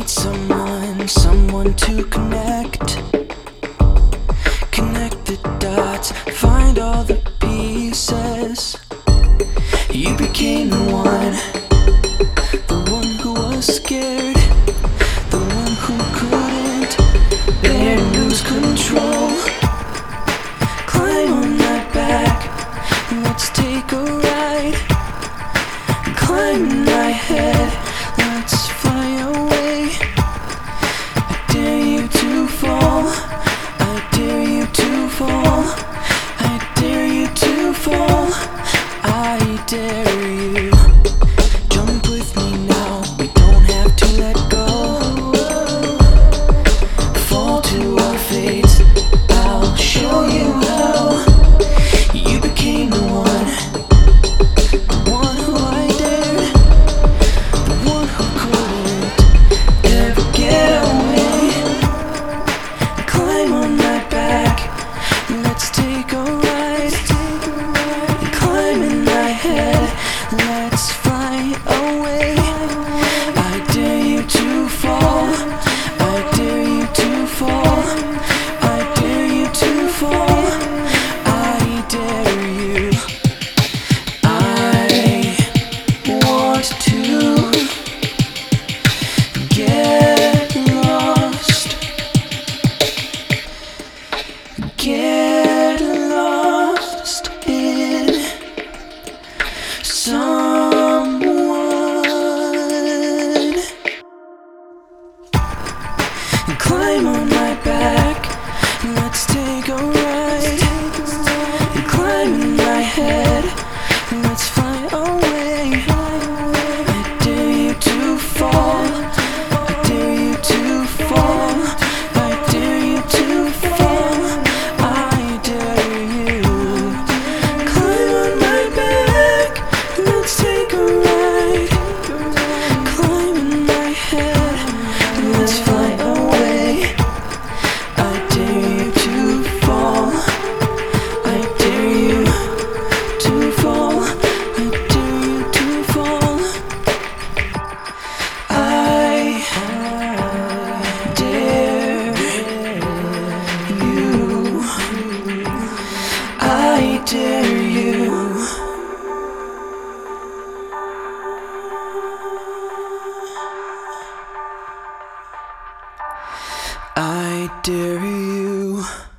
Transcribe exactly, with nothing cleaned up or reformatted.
someone, someone to connect. Connect the dots, find all the pieces. You became the one, the one who was scared, the one who couldn't bear to lose control. Climb on my back, let's take a ride. Climb in my head, let's fly away. I dare you to fall, I dare you to fall, I dare you to fall, I dare you. Jump with me now, we don't have to let go. Fall to our fates, I'll show you how. You became the one, the one who I dared, the one who couldn't ever get away. Climb on my back, let's take a ride. Climb in my head, let's fly away. I dare you to fall, I dare you to fall, I dare you to fall, I dare you. I want to get lost, get lost in someone. Climb on my back, let's take a ride. Climb in my head, let's fly away. I dare you to fall, I dare you to fall, I dare you to fall, I dare you. Climb on my back, let's take a ride. Climb in my head, let's fly away. I dare you to fall, I dare you to fall, I dare you to fall, I dare you, I dare you. I dare you.